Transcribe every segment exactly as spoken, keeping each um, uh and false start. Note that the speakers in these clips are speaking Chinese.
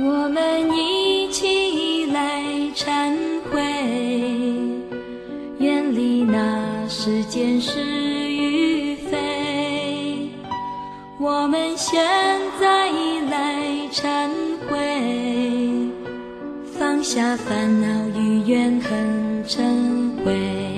我们一起来忏悔，远离那世间是与非。我们现在来忏悔，放下烦恼与怨恨嗔恚。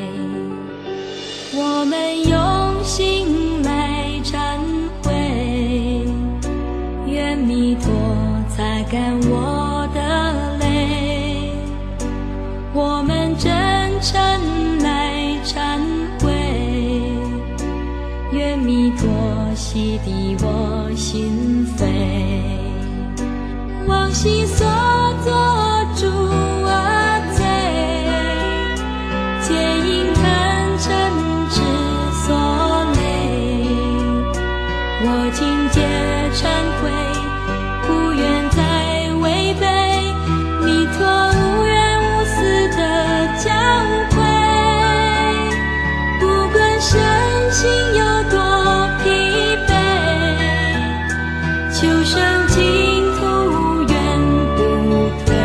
我们用心来忏悔，愿弥陀擦干我的泪。我们真诚来忏悔，愿弥陀洗涤我心扉。往昔所作诸恶罪，皆因贪嗔痴所累。我今皆忏悔，不愿再违背弥陀无缘无私的教诲。不管身心有多疲惫，求生净土永不退。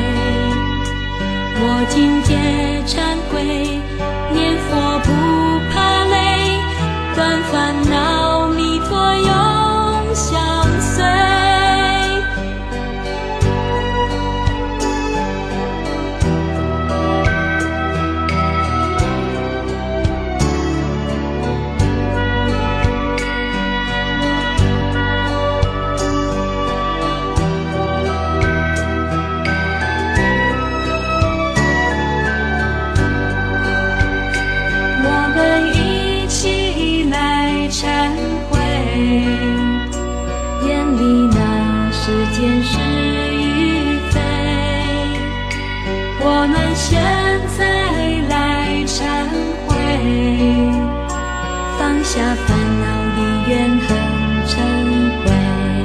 我今皆忏悔，念佛不怕累，断烦恼弥陀永相随。我们一起来忏悔，远离那世间是与非。我们现在来忏悔，放下烦恼与怨恨嗔恚。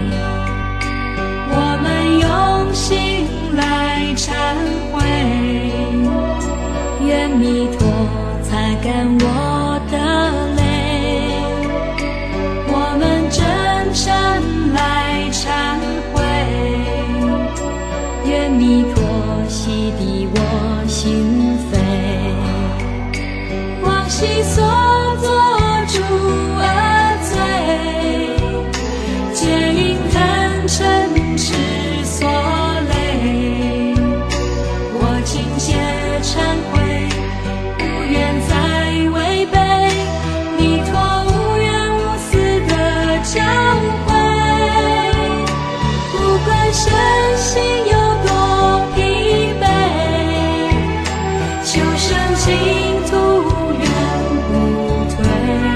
我们用心来忏悔，愿弥陀擦干我的泪。我们真诚来忏悔，愿弥陀洗涤我心扉。往昔所作诸恶罪，皆因贪嗔痴所累。我今皆忏悔，不愿再违背弥陀无缘无私的教诲。不管身心有多疲惫，求生净土永不退。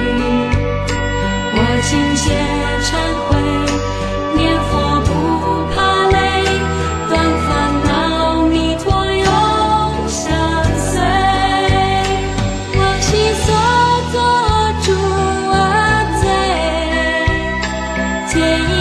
我今皆忏悔，念佛不怕累，断烦恼弥陀永相随。往昔所作诸恶罪，皆因